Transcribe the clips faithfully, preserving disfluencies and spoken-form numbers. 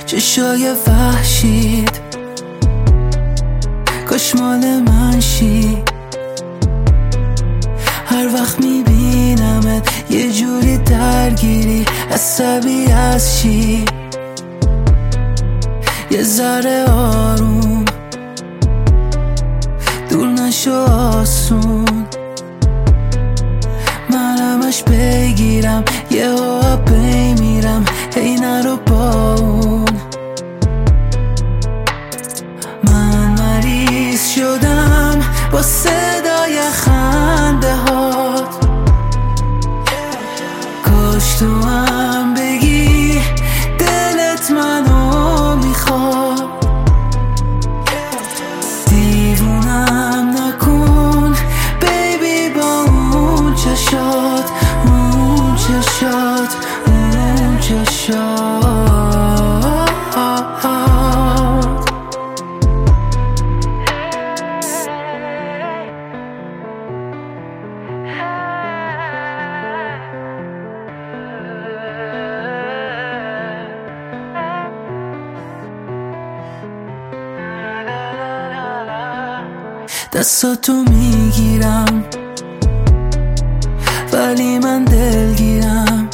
چشای وحشید کاش مال من شی. هر وقت میبینمت یه جوری درگیری، عصبی از چی؟ یه ذره آروم دور نشو آسون، من همش بگیرم یه ها بمیرم، هی نرو با اون. من مریض شدم با صدای خنده هات، کاش تو هم بگی دلت منو میخواد. دیوونم نکن بیبی با اون چشات، اون چشات، اون چشات. دستاتو میگیرم ولی من دلگیرم،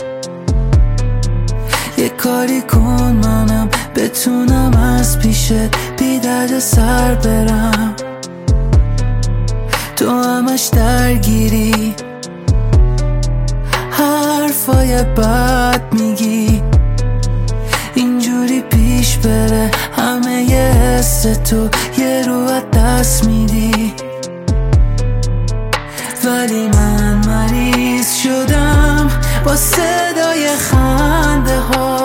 یه کاری کن منم بتونم از پیشت بی درد سر برم. تو همش درگیری، حرفای بد میگی، اینجوری پیش بره همه یه حس تو یه رو دست میدی. ولی من مریض شدم با صدای خنده ها،